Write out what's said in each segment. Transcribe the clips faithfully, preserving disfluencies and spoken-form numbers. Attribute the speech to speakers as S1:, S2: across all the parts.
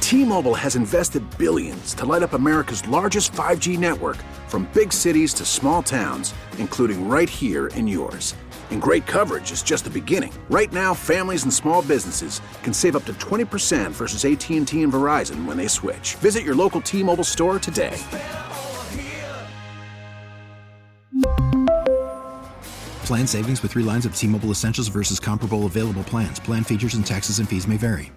S1: T-Mobile has invested billions to light up America's largest five G network, from big cities to small towns, including right here in yours. And great coverage is just the beginning. Right now, families and small businesses can save up to twenty percent versus A T and T and Verizon when they switch. Visit your local T-Mobile store today.
S2: Plan savings with three lines of T-Mobile Essentials versus comparable available plans. Plan features and taxes and fees may vary.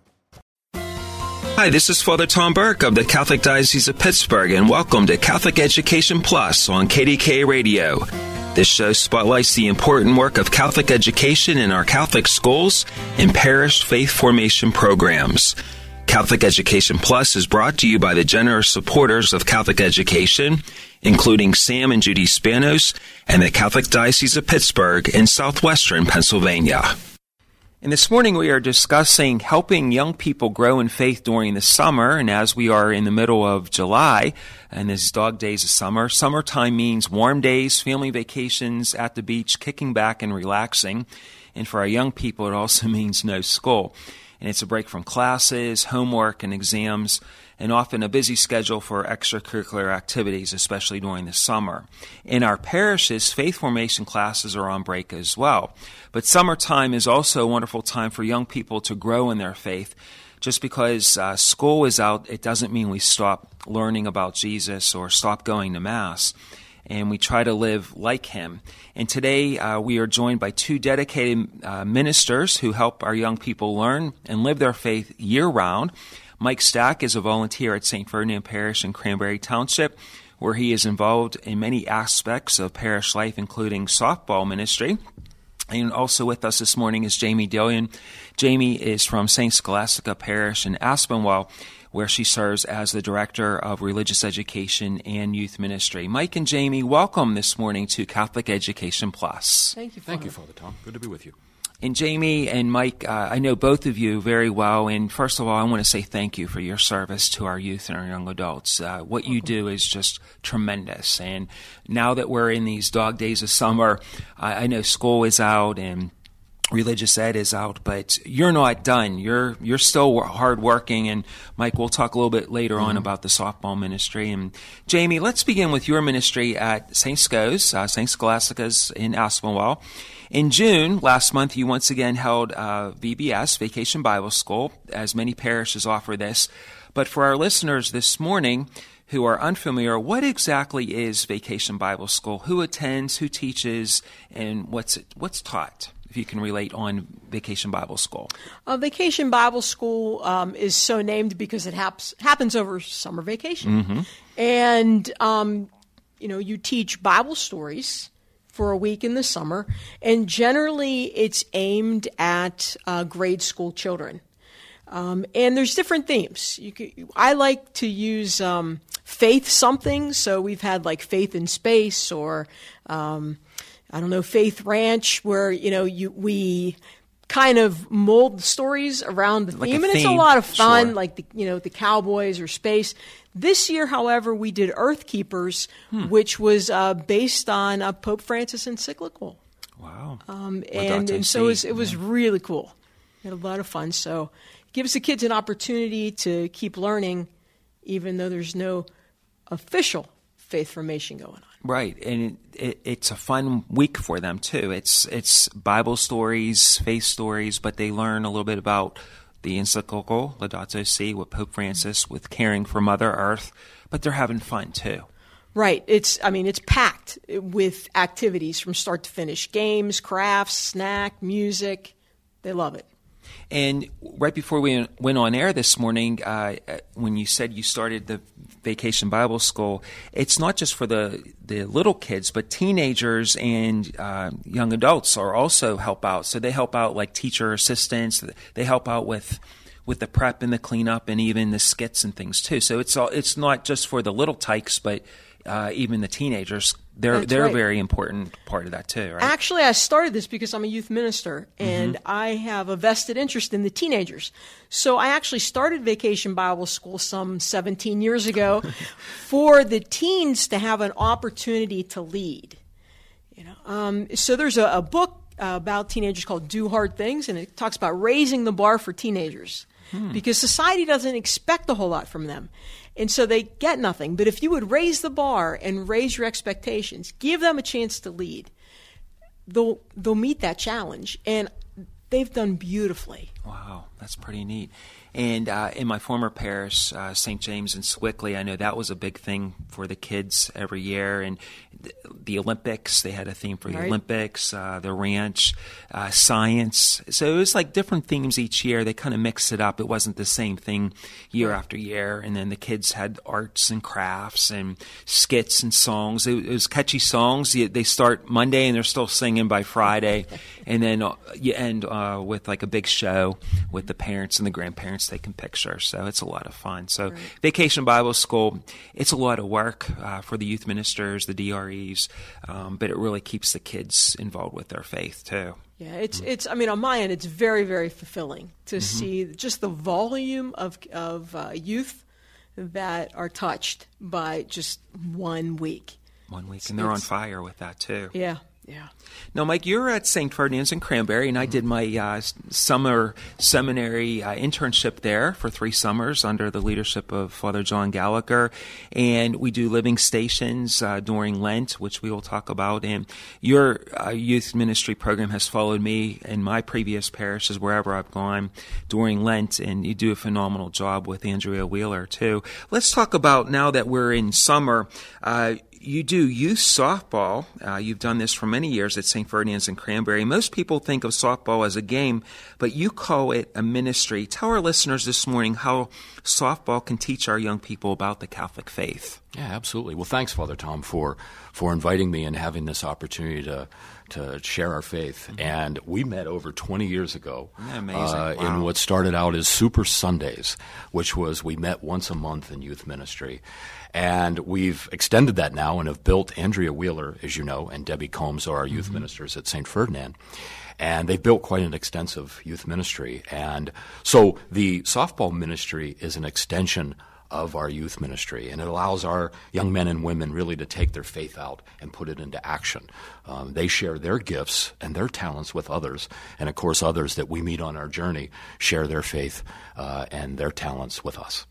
S3: Hi, this is Father Tom Burke of the Catholic Diocese of Pittsburgh, and welcome to Catholic Education Plus on K D K A Radio. This show spotlights the important work of Catholic education in our Catholic schools and parish faith formation programs. Catholic Education Plus is brought to you by the generous supporters of Catholic education, including Sam and Judy Spanos and the Catholic Diocese of Pittsburgh in southwestern Pennsylvania. And this morning we are discussing helping young people grow in faith during the summer. And as we are in the middle of July, and this dog days of summer, summertime means warm days, family vacations at the beach, kicking back and relaxing. And for our young people, it also means no school. And it's a break from classes, homework, and exams, and often a busy schedule for extracurricular activities, especially during the summer. In our parishes, faith formation classes are on break as well. But summertime is also a wonderful time for young people to grow in their faith. Just because uh, school is out, it doesn't mean we stop learning about Jesus or stop going to Mass. And we try to live like him. And today uh, we are joined by two dedicated uh, ministers who help our young people learn and live their faith year-round. Mike Stack is a volunteer at Saint Ferdinand Parish in Cranberry Township, where he is involved in many aspects of parish life, including softball ministry. And also with us this morning is Jamie Dillion. Jamie is from Saint Scholastica Parish in Aspinwall, where she serves as the Director of Religious Education and Youth Ministry. Mike and Jamie, welcome this morning to Catholic Education Plus.
S4: Thank you, Father.
S5: Thank you, Father Tom. Good to be with you.
S3: And Jamie and Mike, uh, I know both of you very well, and first of all, I want to say thank you for your service to our youth and our young adults. Uh, what you do is just tremendous, and now that we're in these dog days of summer, I, I know school is out and religious ed is out, but you're not done. You're you're still hard working, and Mike, we'll talk a little bit later mm-hmm. on about the softball ministry. And Jamie, let's begin with your ministry at Saint Scho's, uh, Saint Scholastica's in Aspinwall. In June, last month, you once again held uh, V B S, Vacation Bible School, as many parishes offer this. But for our listeners this morning who are unfamiliar, what exactly is Vacation Bible School? Who attends, who teaches, and what's it, what's taught? If you can relate on Vacation Bible School.
S4: Uh, Vacation Bible School um, is so named because it haps, happens over summer vacation. Mm-hmm. And, um, you know, you teach Bible stories for a week in the summer, and generally it's aimed at uh, grade school children. Um, and there's different themes. You could, I like to use um, faith something, so we've had like Faith in Space or um, I don't know, Faith Ranch, where you know you we kind of mold stories around the
S3: like
S4: theme, and
S3: theme.
S4: It's a lot of fun,
S3: Sure.
S4: like the, you know the Cowboys or space. This year, however, we did Earth Keepers, hmm. which was uh, based on uh, Pope Francis' encyclical.
S3: Wow!
S4: Um, and, and so it was, it was
S3: yeah.
S4: really cool. We had a lot of fun. So it gives the kids an opportunity to keep learning, even though there's no official faith formation going on.
S3: Right, and it, it, it's a fun week for them too. It's it's Bible stories, faith stories, but they learn a little bit about the encyclical Laudato Si with Pope Francis, with caring for Mother Earth, but they're having fun too.
S4: Right. It's I mean it's packed with activities from start to finish: games, crafts, snack, music. They love it.
S3: And right before we went on air this morning, uh, when you said you started the Vacation Bible School, it's not just for the, the little kids, but teenagers and uh, young adults are also help out. So they help out like teacher assistants. They help out with with the prep and the cleanup and even the skits and things too. So it's all it's not just for the little tykes, but uh, even the teenagers. They're
S4: That's
S3: they're
S4: right.
S3: a very important part of that too, right?
S4: Actually, I started this because I'm a youth minister, and
S3: mm-hmm.
S4: I have a vested interest in the teenagers. So I actually started Vacation Bible School some seventeen years ago for the teens to have an opportunity to lead. You know, um, so there's a, a book uh, about teenagers called Do Hard Things, and it talks about raising the bar for teenagers. hmm. because society doesn't expect a whole lot from them. And so they get nothing. But if you would raise the bar and raise your expectations, give them a chance to lead, they'll they'll meet that challenge. And they've done beautifully.
S3: Wow, that's pretty neat. And uh, in my former parish, uh, Saint James in Swickley, I know that was a big thing for the kids every year. And th- the Olympics, they had a theme for the
S4: right.
S3: Olympics, uh, the ranch, uh, science. So it was like different themes each year. They kind of mixed it up. It wasn't the same thing year right. after year. And then the kids had arts and crafts and skits and songs. It, it was catchy songs. They start Monday and they're still singing by Friday. And then uh, you end uh, with like a big show with the parents and the grandparents they can picture. So it's a lot of fun. So right. Vacation Bible School, it's a lot of work uh, for the youth ministers, the D R Es, um, but it really keeps the kids involved with their faith too.
S4: Yeah, it's it's. I mean, on my end, it's very very fulfilling to mm-hmm. see just the volume of of uh, youth that are touched by just one week.
S3: One week, and they're on fire with that too.
S4: Yeah. Yeah.
S3: Now, Mike, you're at Saint Ferdinand's in Cranberry, and I did my uh, summer seminary uh, internship there for three summers under the leadership of Father John Gallagher. And we do living stations uh, during Lent, which we will talk about. And your uh, youth ministry program has followed me in my previous parishes, wherever I've gone, during Lent, and you do a phenomenal job with Andrea Wheeler, too. Let's talk about, now that we're in summer, uh, you do youth softball. Uh, you've done this for many years at Saint Ferdinand's in Cranberry. Most people think of softball as a game, but you call it a ministry. Tell our listeners this morning how softball can teach our young people about the Catholic faith.
S5: Yeah, absolutely. Well, thanks, Father Tom, for for inviting me and having this opportunity to to share our faith. Mm-hmm. And we met over twenty years ago.
S3: Amazing.
S5: Uh,
S3: wow.
S5: in what started out as Super Sundays, which was we met once a month in youth ministry. And we've extended that now and have built Andrea Wheeler, as you know, and Debbie Combs are our youth mm-hmm. ministers at Saint Ferdinand. And they've built quite an extensive youth ministry. And so the softball ministry is an extension of our youth ministry, and it allows our young men and women really to take their faith out and put it into action. Um, they share their gifts and their talents with others, and of course others that we meet on our journey share their faith uh, and their talents with us.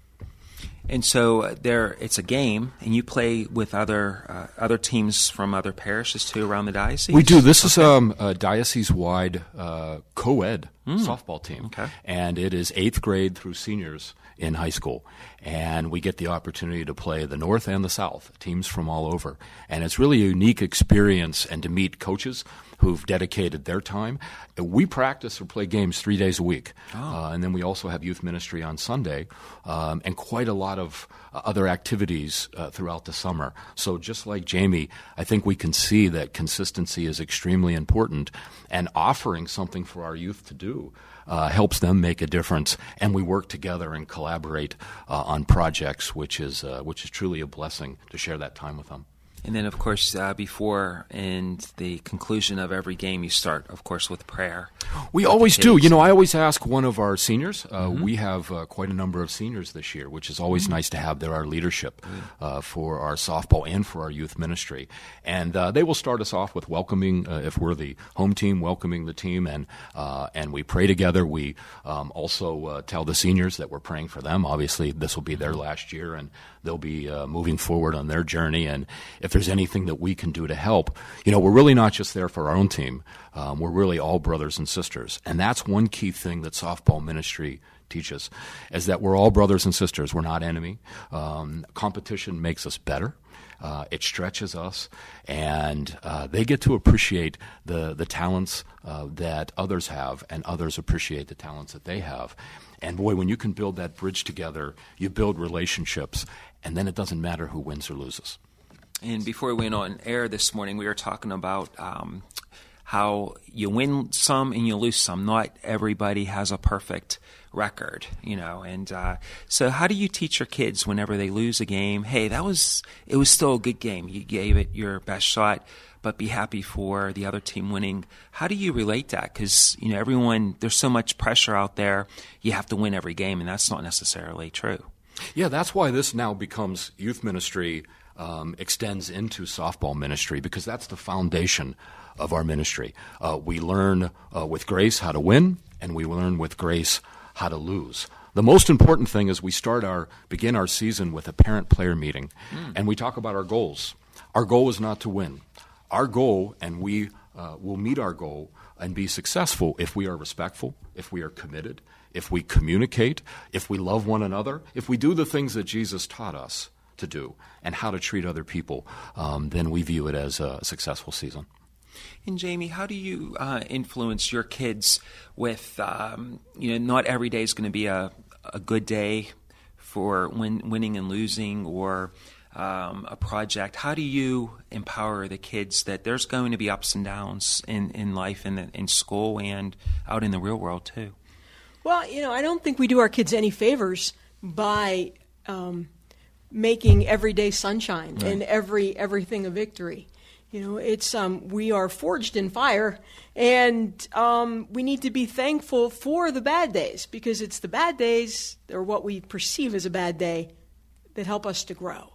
S3: And so uh, there, it's a game, and you play with other uh, other teams from other parishes too around the diocese.
S5: We do. This okay. is um, a diocese-wide uh, co-ed mm. softball team,
S3: okay.
S5: and it is eighth grade through seniors in high school, and we get the opportunity to play the North and the South, teams from all over, and it's really a unique experience, and to meet coaches who've dedicated their time. We practice or play games three days a week,
S3: oh.
S5: uh, and then we also have youth ministry on Sunday, um, and quite a lot of uh, other activities uh, throughout the summer. So just like Jamie, I think we can see that consistency is extremely important, and offering something for our youth to do Uh, helps them make a difference, and we work together and collaborate uh, on projects, which is uh, which is truly a blessing to share that time with them.
S3: And then, of course, uh, before and the conclusion of every game, you start, of course, with prayer.
S5: We always do. You know, I always ask one of our seniors. Uh,
S3: mm-hmm.
S5: We have uh, quite a number of seniors this year, which is always mm-hmm. nice to have. They're our leadership uh, for our softball and for our youth ministry. And uh, they will start us off with welcoming, uh, if we're the home team, welcoming the team, and uh, and we pray together. We um, also uh, tell the seniors that we're praying for them. Obviously, this will be their last year, and they'll be uh, moving forward on their journey. And if there's anything that we can do to help, you know, we're really not just there for our own team. Um, we're really all brothers and sisters. And that's one key thing that softball ministry teaches, is that we're all brothers and sisters. We're not enemy. Um, competition makes us better. Uh, it stretches us, and uh, they get to appreciate the, the talents uh, that others have, and others appreciate the talents that they have. And boy, when you can build that bridge together, you build relationships, and then it doesn't matter who wins or loses.
S3: And before we went on air this morning, we were talking about um, how you win some and you lose some. Not everybody has a perfect record, you know. And uh, so how do you teach your kids whenever they lose a game, hey, that was it was still a good game. You gave it your best shot, but be happy for the other team winning. How do you relate that? Because, you know, everyone, there's so much pressure out there. You have to win every game, and that's not necessarily true.
S5: Yeah, that's why this now becomes youth ministry, um, extends into softball ministry, because that's the foundation of our ministry. Uh, we learn uh, with grace how to win, and we learn with grace how to lose. The most important thing is we start our begin our season with a parent-player meeting, mm. and we talk about our goals. Our goal is not to win. Our goal, and we uh, will meet our goal and be successful if we are respectful, if we are committed, if we communicate, if we love one another, if we do the things that Jesus taught us to do and how to treat other people, um, then we view it as a successful season.
S3: And Jamie, how do you uh, influence your kids with, um, you know, not every day is going to be a, a good day for win, winning and losing or um, a project. How do you empower the kids that there's going to be ups and downs in, in life and in, in school and out in the real world too?
S4: Well, you know, I don't think we do our kids any favors by um, making every day sunshine right. and every everything a victory. You know, it's um, we are forged in fire, and um, we need to be thankful for the bad days because it's the bad days or what we perceive as a bad day that help us to grow.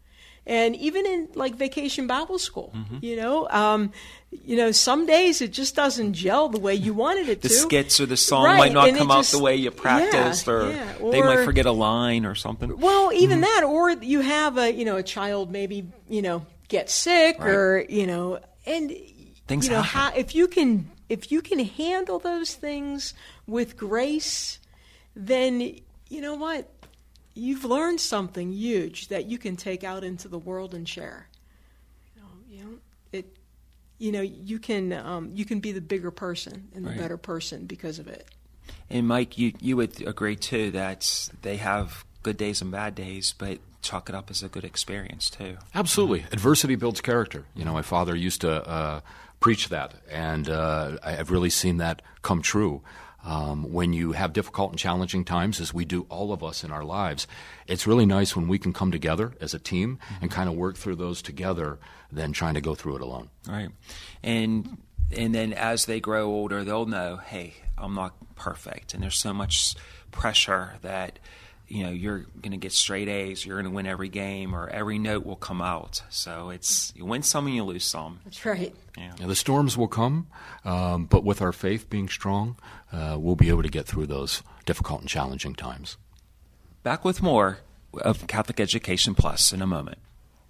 S4: And even in like Vacation Bible School, mm-hmm. you know, um, you know, some days it just doesn't gel the way you wanted it
S3: the
S4: to.
S3: The skits or the song
S4: right.
S3: might not
S4: and
S3: come out
S4: just,
S3: the way you practiced,
S4: yeah,
S3: or,
S4: yeah. or
S3: they might forget a line or something.
S4: Well, even
S3: mm-hmm.
S4: that, or you have a you know a child maybe you know get sick,
S3: right.
S4: or you know, and
S3: things
S4: you know
S3: happen.
S4: how, if you can if you can handle those things with grace, then you know what. You've learned something huge that you can take out into the world and share. You know, you know it. You know, you can um, you can be the bigger person and the
S3: right.
S4: better person because of it.
S3: And Mike, you you would agree too that they have good days and bad days, but chalk it up as a good experience too.
S5: Absolutely, mm-hmm. Adversity builds character. You know, my father used to uh, preach that, and uh, I've really seen that come true. Um, when you have difficult and challenging times, as we do all of us in our lives, it's really nice when we can come together as a team mm-hmm. and kind of work through those together than trying to go through it alone.
S3: Right. And and then as they grow older, they'll know, hey, I'm not perfect. And there's so much pressure that, you know, you're going to get straight A's, you're going to win every game, or every note will come out. So it's you win some and you lose some.
S4: That's right.
S3: Yeah.
S5: Now, the storms will come, um, but with our faith being strong, uh, we'll be able to get through those difficult and challenging times.
S3: Back with more of Catholic Education Plus in a moment.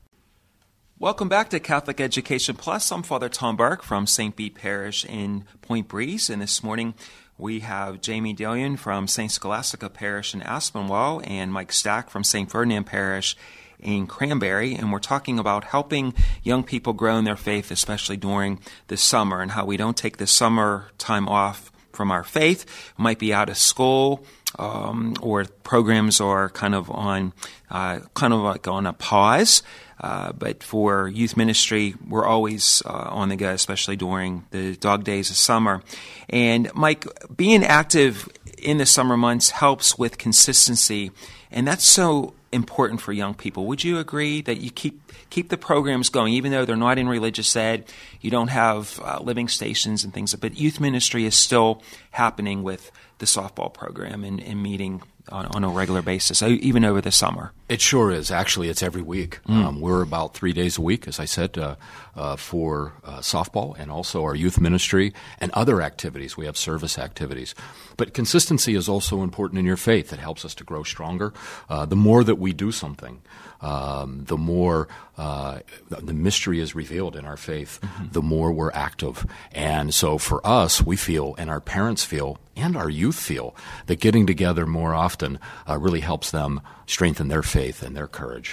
S3: Welcome back to Catholic Education Plus. I'm Father Tom Burke from Saint Bede Parish in Point Breeze, and this morning we have Jamie Dillion from Saint Scholastica Parish in Aspinwall and Mike Stack from Saint Ferdinand Parish in Cranberry, and we're talking about helping young people grow in their faith, especially during the summer, and how we don't take the summer time off from our faith. We might be out of school, um, or programs are kind of on, uh, kind of like on a pause. Uh, but for youth ministry, we're always uh, on the go, especially during the dog days of summer. And Mike, being active in the summer months helps with consistency, and that's so important for young people. Would you agree that you keep keep the programs going, even though they're not in religious ed, you don't have uh, living stations and things, but youth ministry is still happening with the softball program and, and meeting on, on a regular basis, even over the summer?
S5: It sure is. Actually, it's every week. Mm. Um, we're about three days a week, as I said, uh, uh, for uh, softball and also our youth ministry and other activities. We have service activities. But consistency is also important in your faith. It helps us to grow stronger. Uh, the more that we do something, um, the more uh, the mystery is revealed in our faith, mm-hmm. the more we're active. And so for us, we feel, and our parents feel, and our youth feel, that getting together more often uh, really helps them strengthen their faith and their courage.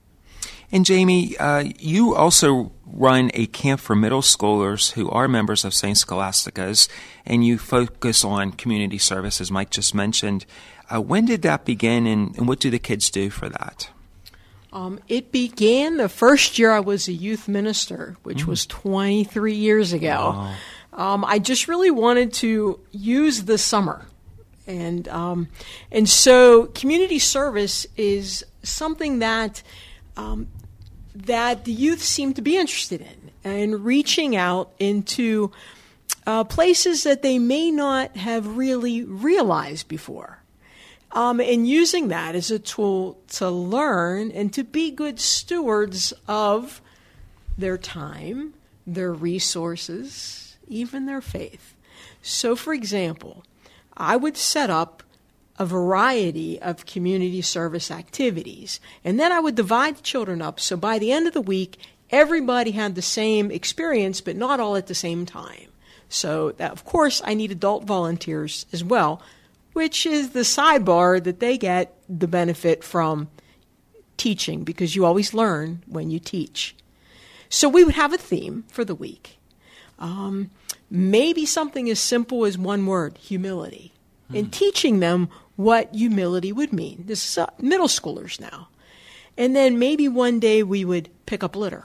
S3: And Jamie, uh, you also run a camp for middle schoolers who are members of Saint Scholastica's, and you focus on community service, as Mike just mentioned. Uh, when did that begin, and, and what do the kids do for that?
S4: Um, it began the first year I was a youth minister, which mm. was twenty-three years ago. Wow. Um, I just really wanted to use the summer. And um, and so community service is something that um, that the youth seem to be interested in, and reaching out into uh, places that they may not have really realized before. Um, and using that as a tool to learn and to be good stewards of their time, their resources, even their faith. So, for example, I would set up a variety of community service activities. And then I would divide the children up, so by the end of the week, everybody had the same experience, but not all at the same time. So, that, of course, I need adult volunteers as well, which is the sidebar that they get the benefit from teaching, because you always learn when you teach. So we would have a theme for the week. Um, maybe something as simple as one word, humility, hmm. and teaching them what humility would mean. This is uh, middle schoolers now. And then maybe one day we would pick up litter.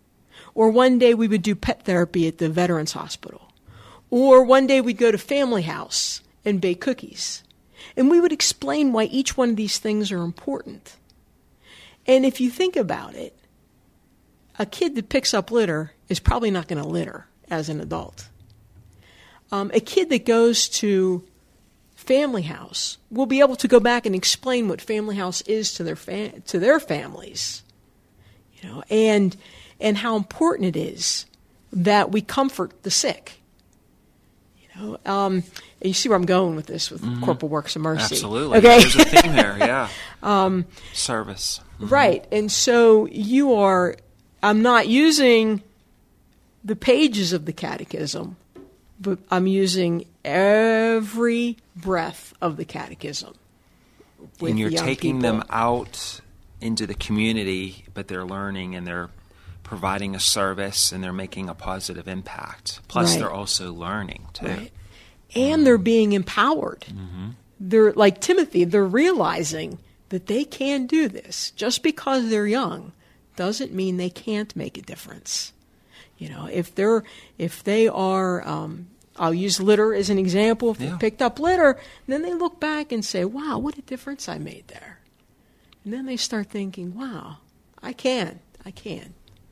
S4: Or one day we would do pet therapy at the Veterans Hospital. Or one day we'd go to Family House and bake cookies. And we would explain why each one of these things are important. And if you think about it, a kid that picks up litter is probably not going to litter as an adult. Um, a kid that goes to Family House will be able to go back and explain what Family House is to their fa- to their families, you know, and and how important it is that we comfort the sick. You know, um, and you see where I'm going with this with mm-hmm. Corporal Works of Mercy.
S3: Absolutely,
S4: okay.
S3: There's a theme there, yeah. um, Service, mm-hmm.
S4: right? And so you are. I'm not using the pages of the Catechism, but I'm using every breath of the Catechism.
S3: And you're taking
S4: people.
S3: them out into the community, but they're learning and they're providing a service and they're making a positive impact. Plus,
S4: right.
S3: they're also learning, too.
S4: Right. And they're being empowered. Mm-hmm. They're like Timothy, they're realizing that they can do this. Just because they're young doesn't mean they can't make a difference. You know, if they're if they are, um, I'll use litter as an example. If yeah. they picked up litter, then they look back and say, "Wow, what a difference I made there." And then they start thinking, "Wow, I can, I can."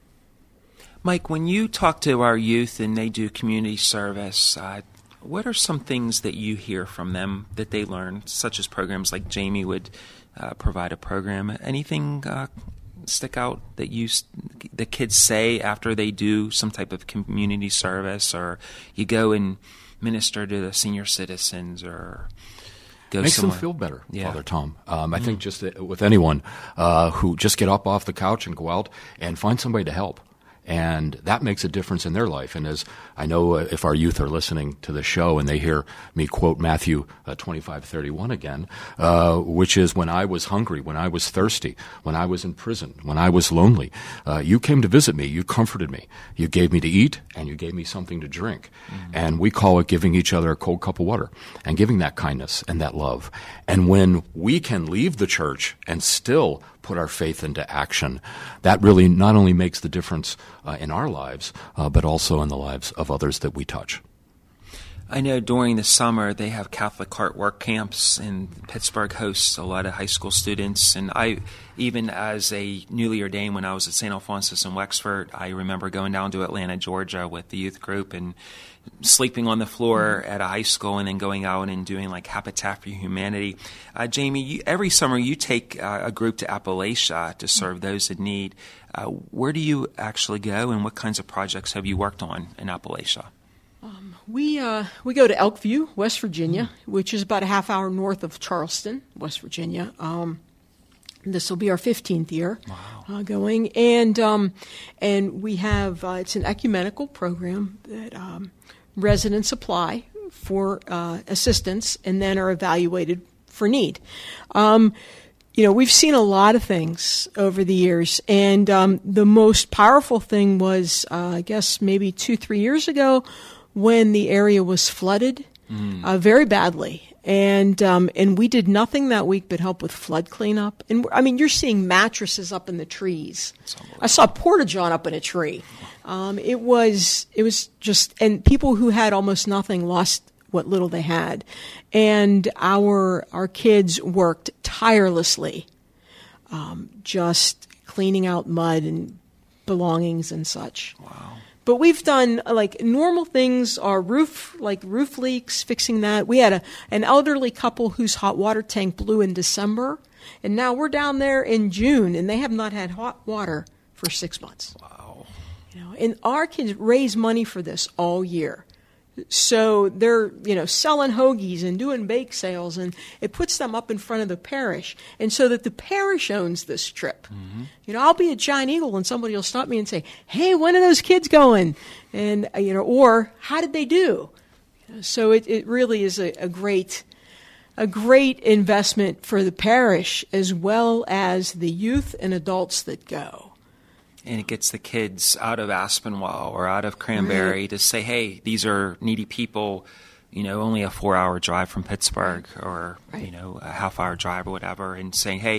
S3: Mike, when you talk to our youth and they do community service, uh, what are some things that you hear from them that they learn, such as programs like Jamie would uh, provide a program? Anything uh, stick out that you the kids say after they do some type of community service, or you go and minister to the senior citizens, or go
S5: makes
S3: somewhere?
S5: them feel better,
S3: yeah.
S5: Father Tom. Um, I mm. think just with anyone uh, who just get up off the couch and go out and find somebody to help. And that makes a difference in their life. And as I know, uh, if our youth are listening to the show and they hear me quote Matthew uh, twenty-five thirty-one again, uh, which is, when I was hungry, when I was thirsty, when I was in prison, when I was lonely, uh, you came to visit me, you comforted me, you gave me to eat, and you gave me something to drink. Mm-hmm. And we call it giving each other a cold cup of water and giving that kindness and that love. And when we can leave the church and still put our faith into action, that really not only makes the difference uh, in our lives, uh, but also in the lives of others that we touch.
S3: I know during the summer they have Catholic Heart Work Camps, and Pittsburgh hosts a lot of high school students. And I, even as a newly ordained when I was at Saint Alphonsus in Wexford, I remember going down to Atlanta, Georgia with the youth group and sleeping on the floor at a high school, and then going out and doing like Habitat for Humanity. Uh, Jamie, you, every summer you take uh, a group to Appalachia to serve those in need. Uh, where do you actually go, and what kinds of projects have you worked on in Appalachia?
S4: Um, we uh, we go to Elkview, West Virginia, mm. which is about a half hour north of Charleston, West Virginia. Um, This will be our fifteenth year wow. uh, going, and um, and we have uh, it's an ecumenical program that um, residents apply for uh, assistance and then are evaluated for need. Um, you know, we've seen a lot of things over the years, and um, the most powerful thing was, uh, I guess, maybe two, three years ago, when the area was flooded mm. uh, very badly. And um, and we did nothing that week but help with flood cleanup. And I mean, you're seeing mattresses up in the trees. I saw Porta-John up in a tree. Um, it was it was just, and people who had almost nothing lost what little they had. And our our kids worked tirelessly, um, just cleaning out mud and belongings and such.
S3: Wow.
S4: But we've done, like, normal things are roof, like roof leaks, fixing that. We had a an elderly couple whose hot water tank blew in December, and now we're down there in June, and they have not had hot water for six months.
S3: Wow.
S4: You know, and our kids raise money for this all year. So they're, you know, selling hoagies and doing bake sales, and it puts them up in front of the parish. And so that the parish owns this trip. Mm-hmm. You know, I'll be at Giant Eagle and somebody will stop me and say, hey, when are those kids going? And, you know, or how did they do? So it, it really is a, a great, a great investment for the parish as well as the youth and adults that go.
S3: And it gets the kids out of Aspinwall or out of Cranberry right. to say, hey, these are needy people, you know, only a four-hour drive from Pittsburgh or, right. you know, a half-hour drive or whatever, and saying, hey,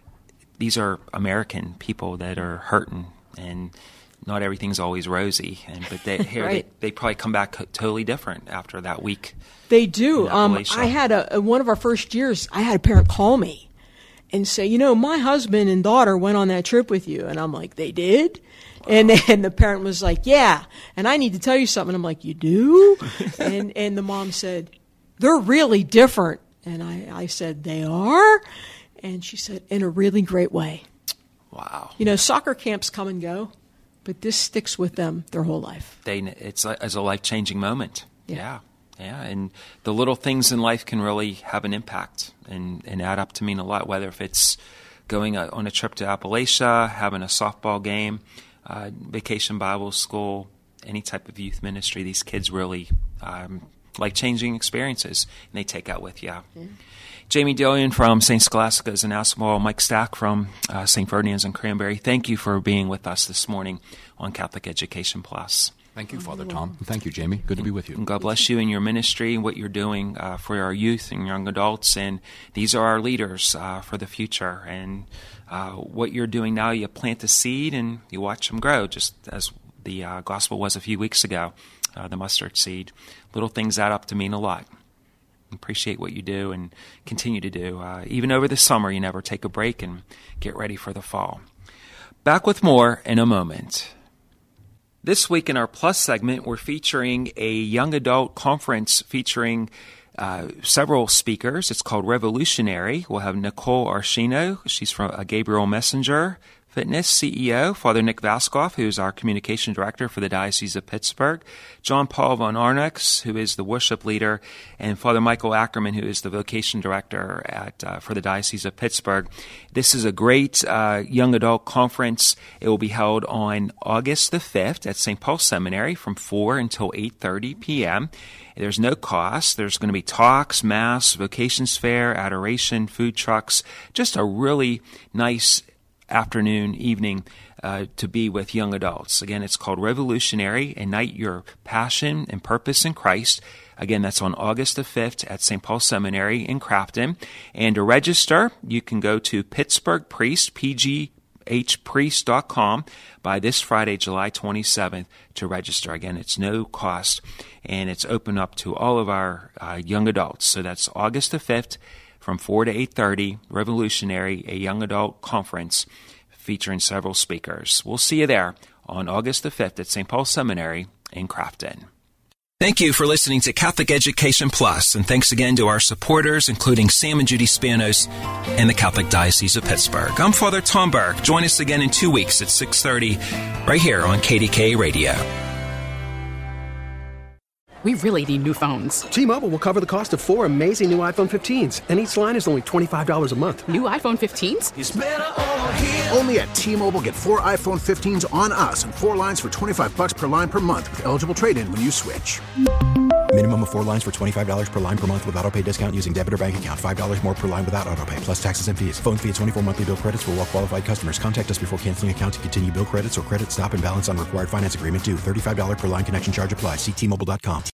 S3: these are American people that are hurting, and not everything's always rosy. And But they, here right. they, they probably come back totally different after that week.
S4: They do. Um, I had a, a one of our first years, I had a parent call me and say, you know, my husband and daughter went on that trip with you. And I'm like, they did? Wow. And then the parent was like, yeah. And I need to tell you something. I'm like, you do? and and the mom said, they're really different. And I, I said, they are? And she said, in a really great way.
S3: Wow.
S4: You know, soccer camps come and go, but this sticks with them their whole life.
S3: They, it's a, it's a life-changing moment.
S4: Yeah.
S3: yeah. Yeah, and the little things in life can really have an impact and, and add up to mean a lot, whether if it's going a, on a trip to Appalachia, having a softball game, uh, vacation Bible school, any type of youth ministry. These kids really um, like changing experiences, and they take out with you. Yeah. Jamie Dillion from Saint Scholastica's in Aspinwall, Mike Stack from uh, Saint Ferdinand's in Cranberry, thank you for being with us this morning on Catholic Education Plus.
S5: Thank you, Father Tom. Thank you, Jamie. Good to be with you.
S3: And God bless you in your ministry and what you're doing uh, for our youth and young adults. And these are our leaders uh, for the future. And uh, what you're doing now, you plant a seed and you watch them grow, just as the uh, gospel was a few weeks ago, uh, the mustard seed. Little things add up to mean a lot. Appreciate what you do and continue to do. Uh, even over the summer, you never take a break and get ready for the fall. Back with more in a moment. This week in our Plus segment, we're featuring a young adult conference featuring uh, several speakers. It's called Revolutionary. We'll have Nicole Arshino. She's from uh, Gabriel Messenger Fitness C E O, Father Nick Vaskoff, who's our communication director for the Diocese of Pittsburgh, John Paul von Arnux, who is the worship leader, and Father Michael Ackerman, who is the vocation director at uh, for the Diocese of Pittsburgh. This is a great uh, young adult conference. It will be held on August the fifth at Saint Paul Seminary from four until eight thirty p.m. There's no cost. There's going to be talks, mass, vocations fair, adoration, food trucks, just a really nice afternoon, evening uh, to be with young adults. Again, it's called Revolutionary, Ignite Your Passion and Purpose in Christ. Again, that's on August the fifth at Saint Paul Seminary in Crafton. And to register, you can go to Pittsburgh Priest, P G H priest dot com by this Friday, July twenty-seventh, to register. Again, it's no cost, and it's open up to all of our uh, young adults. So that's August the fifth, from four to eight thirty, Revolutionary, a young adult conference featuring several speakers. We'll see you there on August the fifth at Saint Paul Seminary in Crafton.
S2: Thank you for listening to Catholic Education Plus, and thanks again to our supporters, including Sam and Judy Spanos and the Catholic Diocese of Pittsburgh. I'm Father Tom Burke. Join us again in two weeks at six thirty right here on K D K Radio.
S6: We really need new phones.
S7: T-Mobile will cover the cost of four amazing new iPhone fifteens, and each line is only twenty-five dollars a month.
S6: New iPhone fifteens?
S1: It's better over here. Only at T-Mobile, get four iPhone fifteens on us and four lines for twenty-five dollars per line per month with eligible trade-in when you switch.
S2: Minimum of four lines for twenty-five dollars per line per month with autopay discount using debit or bank account. five dollars more per line without autopay, plus taxes and fees. Phone fee at twenty-four monthly bill credits for well-qualified customers. Contact us before canceling account to continue bill credits or credit stop and balance on required finance agreement due. thirty-five dollars per line connection charge applies. See T Mobile dot com.